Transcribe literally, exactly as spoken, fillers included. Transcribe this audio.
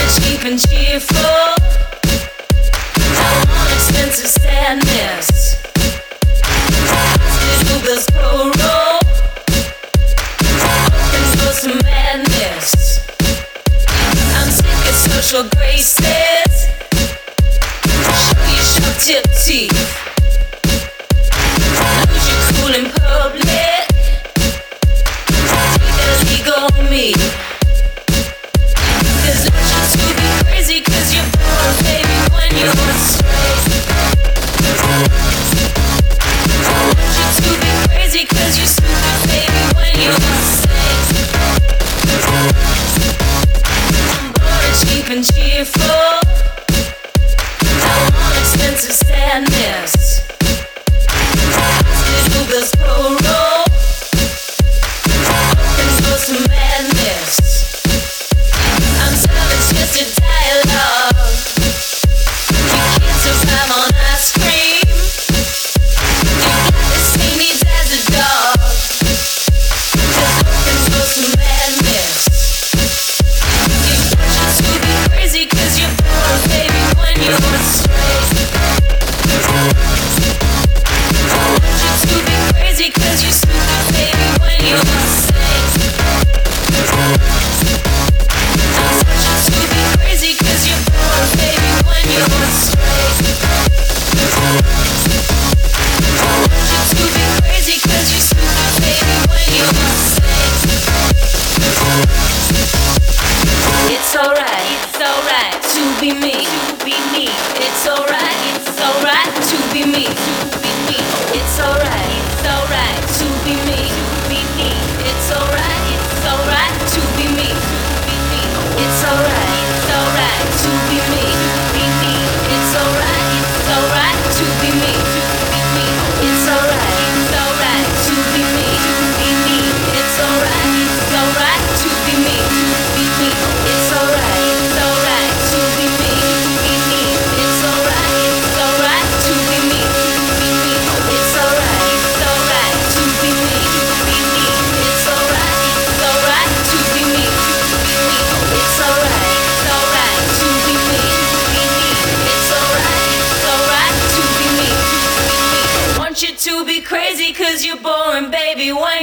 cheap and cheerful. I want expensive sadness. Hospital bills co-roll. Open for some madness. I'm sick of social graces. Show your sharp tip teeth. Lose your cool in public. Take a legal on me. Cause I want you to be crazy, cause you're born, baby, when you're straight. I want you to be crazy, cause you're stupid, baby, when you're safe. I'm bored and cheap and cheerful. I want expensive sadness. Hospital bills co-roll. Open for some madness. I'm serving twisted dialogue. You can't survive on ice cream. You got the same needs as a dog. Just open for some madness. You got you to be crazy, cause you're born, baby, when you're straight. I want you to be crazy, cause you're stupid, baby, when you're safe. I want you to be crazy, cause you're born, baby, when you're straight. I want you to be crazy, cause you're stupid, baby, when you're safe. It's alright, it's alright to be me, to be me. It's alright, it's alright to be me, to be me. It's alright, it's alright to be me, to be me. It's alright, it's alright to be me, to be me. It's alright, it's alright to be me, to be me. It's alright, it's alright to be me, to be me. It's alright, it's alright to be me, to be me. It's alright, it's alright to be me, to be me. It's alright, it's alright to be me, to be me. It's alright, it's alright to be me, to be me. It's alright, it's alright to be me, to be me. It's alright, it's alright to be me, to be me. It's alright, it's alright to be me, to be me. It's alright, it's alright to be me, to be me. Want you to be crazy, cause you're boring, baby, when